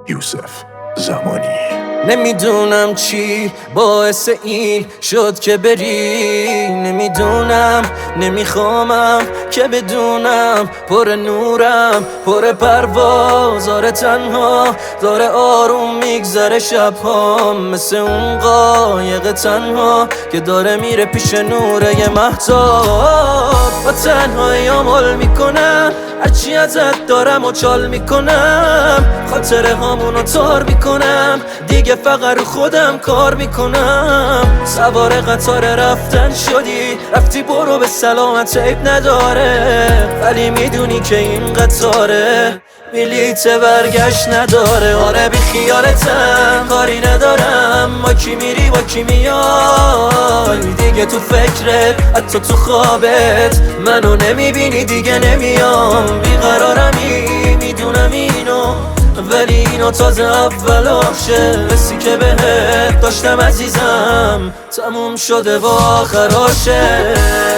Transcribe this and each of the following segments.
یوسف زمانی. نمیدونم چی باعث این شد که بری، نمیدونم نمیخوامم که بدونم پر نورم پر پرواز، آره تنها داره آروم میگذره شبهام، مثل اون قایق تنها که داره میره پیش نوره ی مهتاب. با تنهایی عمل میکنم هرچی ازت دارم و چال میکنم، خاطره هامونو تار میکنم، دیگه فقط رو خودم کار میکنم. سوار قطار رفتن شدی، رفتی برو به سلامت، عیب نداره، ولی میدونی که این قطاره بلیت برگشت نداره. آره بی خیالتم، کاری ندارم با کی میری با کی میای، دیگه تو فکرت حتی تو خوابت منو نمیبینی، دیگه نمیام. بیقرارمی میدونم اینو، ولی اینو تازه اولاشه، حسی که بهت داشتم عزیزم تموم شده و آخراشه.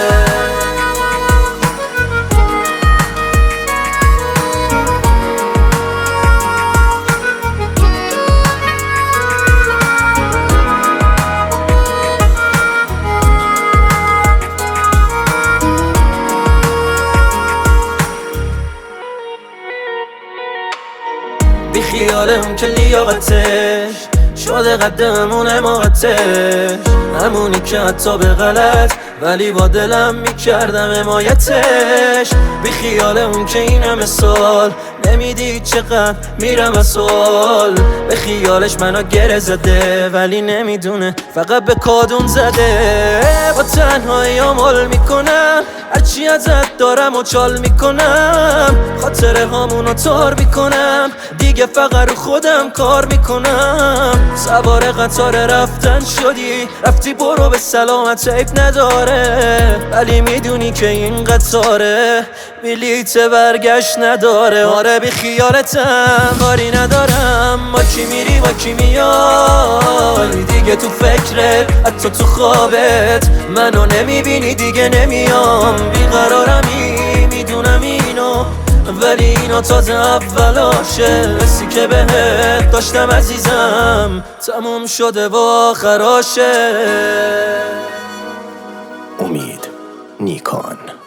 بی خیال اون که لیاقتش شده قدمون حماقتش، همونی که حتی به غلط ولی با دلم میکردم حمایتش. بی خیال اون که این همه سال نمیدید چقدر میرم از سوال، به خیالش منو گره زده ولی نمیدونه فقط به کادون زده. با تنهایی عمل میکنم هرچی ازت دارم و چال میکنم، خاطره هامونو تار میکنم، دیگه فقط رو خودم کار میکنم. سوار قطار رفتن شدی، رفتی برو به سلامت، عیب نداره، ولی میدونی که این قطاره بلیت برگشت نداره. آره بی خیالتم، کاری ندارم با کی میری با کی میای، دیگه تو فکرت حتی تو خوابت منو نمیبینی، دیگه نمیام. بیقرارمی میدونم اینو، ولی اینو تازه اولاشه، حسی که بهت داشتم عزیزم تموم شده و آخراشه. امید نیکان.